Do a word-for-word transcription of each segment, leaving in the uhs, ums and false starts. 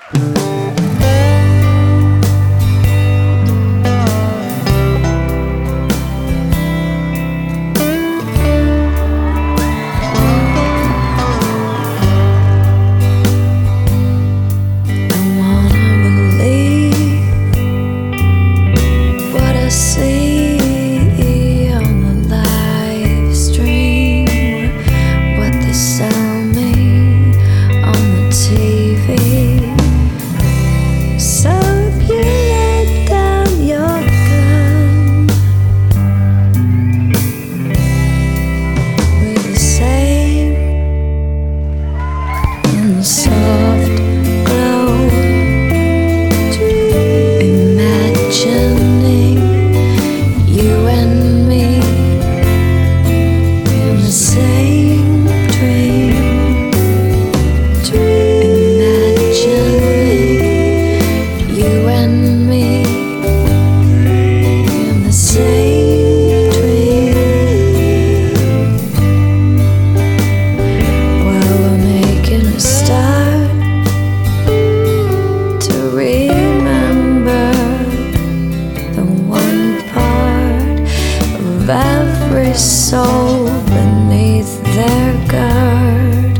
Every soul beneath their guard,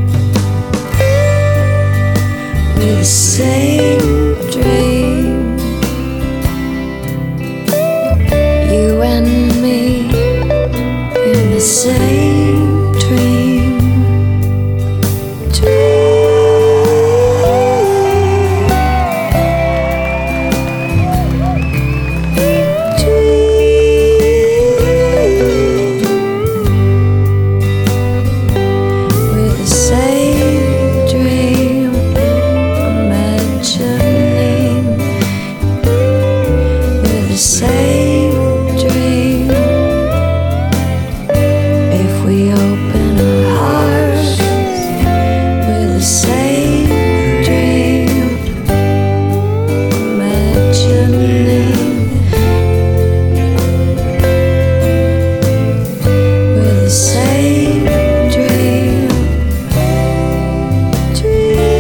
with the same dream, you and me in the same dream. Same dream. If we open our hearts with the same dream, imagining with the same dream, dream.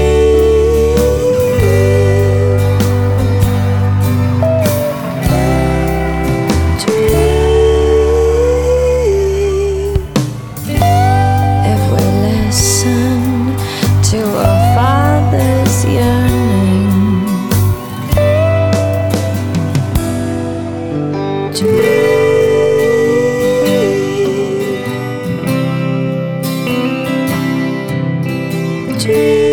To our Father's yearning, dream, dream.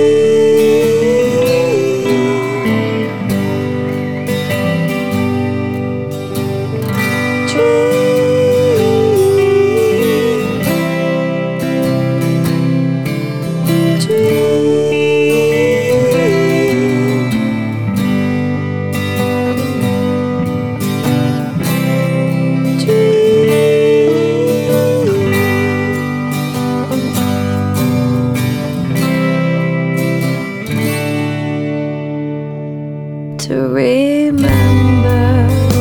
To remember